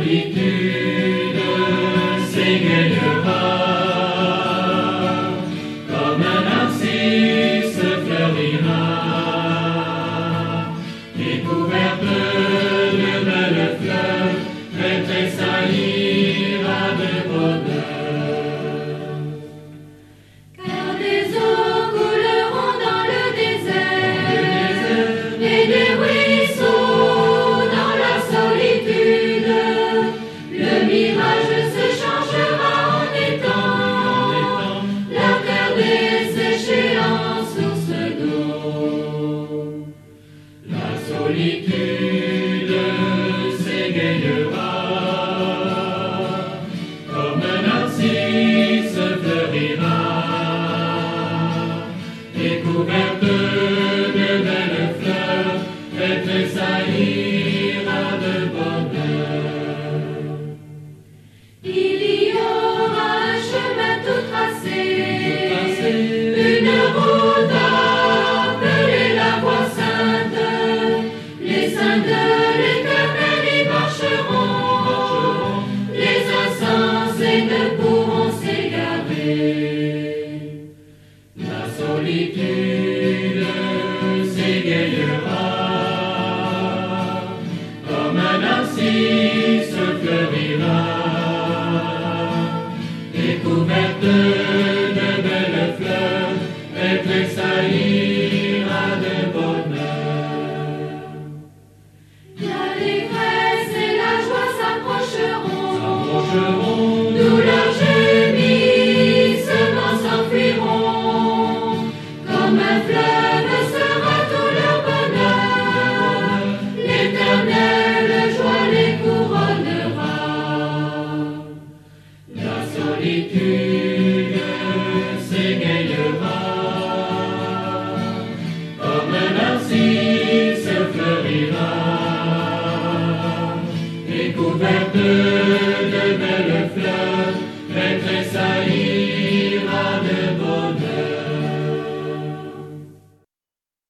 solitude s'égayera, comme un narcisse fleurira, découverte de belles fleurs, elle tressaillira de bonheur. Car des eaux couleront dans le désert, et des ruisseaux dans la solitude. Le mirage se changera en étang, la terre desséchée en source d'eau. La solitude s'égayera, comme un narcisse fleurira, découverte de belles fleurs, elle tressaillira de bonheur. Il y aura un chemin tout tracé, une route appelée la voie sainte. Les saints de l'Éternel y marcheront, les insensés ne pourront s'égarer. La solitude s'égayera, comme un narcisse fleurira, découverte de belles fleurs, elle tressaillira de bonheur. L'allégresse et la joie S'approcheront, douleur, gémissements s'enfuiront, comme un fleuve sera tout leur bonheur. L'Éternelle joie les couronnera. la solitude